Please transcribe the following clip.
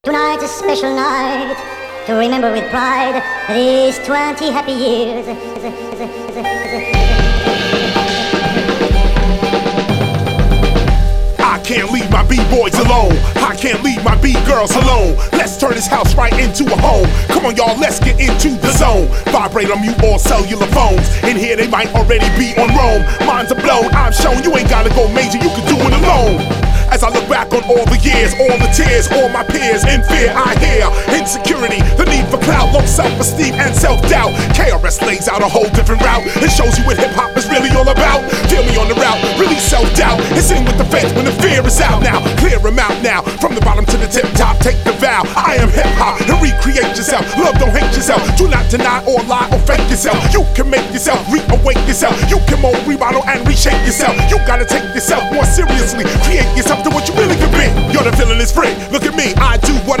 Tonight's a special night to remember with pride these 20 happy years. I can't leave my B-boys alone. I can't leave my B-girls alone. Let's turn this house right into a home. Come on, y'all, let's get into the zone. Vibrate on mute all cellular phones. In here, they might already be on Rome. Minds are blown, I'm shown. You ain't gotta go major, you can do it alone. As I look back on all the years, all the tears, all my peers in fear, I hear insecurity, the need for clout, low self-esteem and self-doubt. KRS lays out a whole different route. It shows you what hip-hop is really all about. Feel me on the route, release self-doubt. It's in with the faith when the fear is out now. Clear them out now, from the bottom to the tip top, take the vow. I am hip-hop, and recreate yourself. Love, don't hate yourself. Do not deny or lie or fake yourself. You can make yourself, reawake yourself. You can mold, remodel, and reshape yourself. You gotta take yourself more seriously. Create yourself to what you really can be. You're the villain is free. Look at me, I do what